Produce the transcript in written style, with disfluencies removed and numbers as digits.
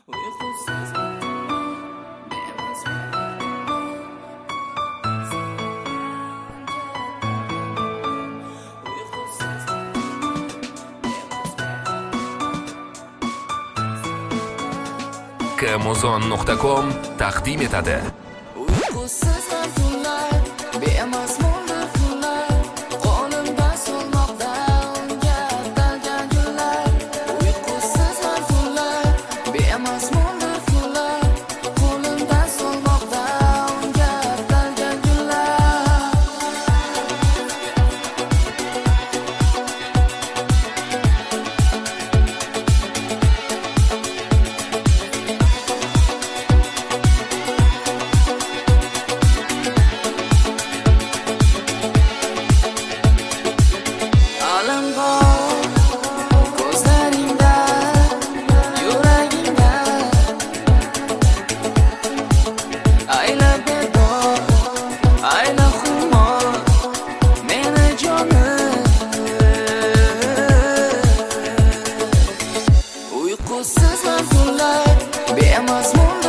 kmuzon.com taqdim etadi. Uyqusiz tunlar, bemasmon kunlar, qo'limda solmoqda unga atalgan gullar. Uyqusiz tunlar, bemasmon kunlar, qo'limda solmoqda unga atalgan gullar. Alam bor ko'zlaringda, yuragingda, aylab bedor, aylab xumor meni jonim. Uyqusiz tunlar, bemasmon